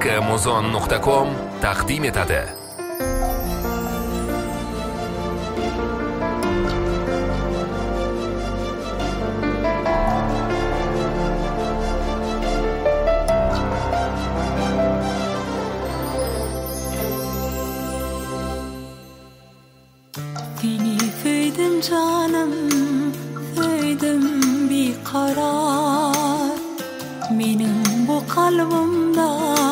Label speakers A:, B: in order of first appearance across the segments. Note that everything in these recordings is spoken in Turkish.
A: muzon.com taqdim etadi.
B: Seni sevdim canım, sevdim bir karar. Benim bu kalbimde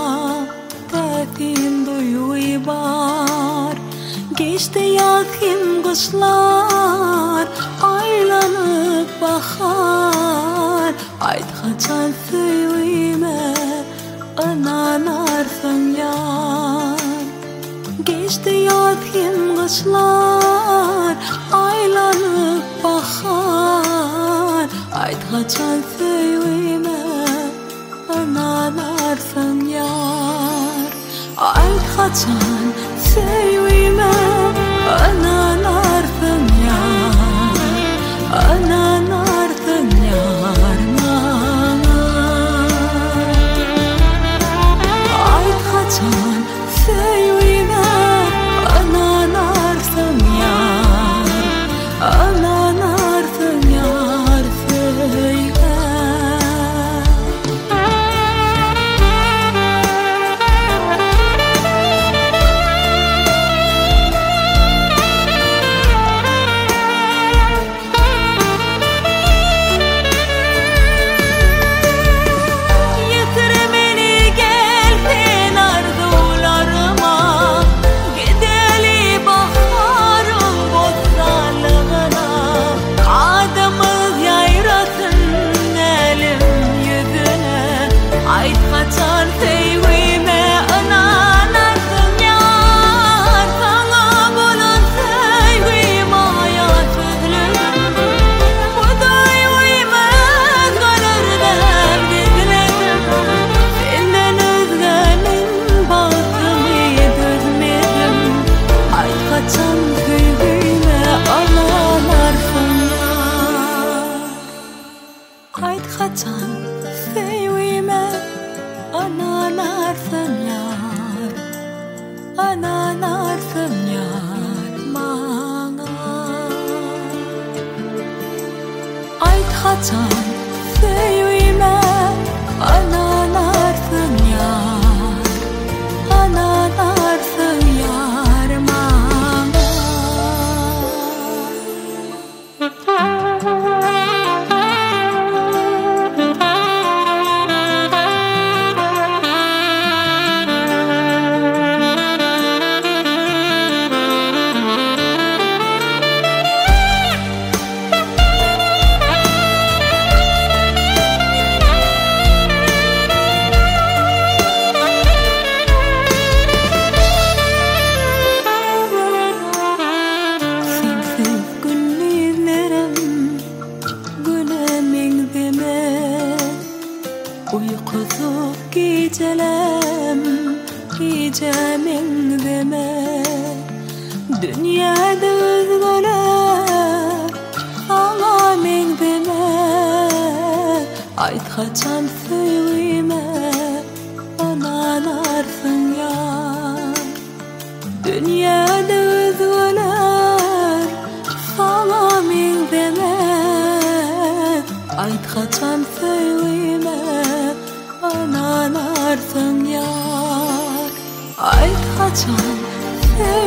B: tesir duyuyu var. Geçti yakim kışlar, aylanıp bahar. Ayt kaçan sevime, ananarsın yar. Geçti yakim kışlar, aylanıp bahar. Ayt kaçan sevime, ananarsın yar. Ayt kaçan sevime, ananarsın yar. Ananarsın yar bana. Ayt kaçan sevime, ananarsın yar. Ananarsın yar söyle. Ayt kaçan sevime, ananarsın yar. Ananarsın yar bana. Ayt kaçan sevime, ananarsın yar. Ananarsın yar bana. Uykusuz gecelerim, gecemin deme. Dünyada özgürler, sana men deme. Ayt kaçan sevime, ananarsın yar. Dünyada özgürler, sana men deme. Ayt kaçan sevime, ananarsın yar. Ayt kaçan sevime.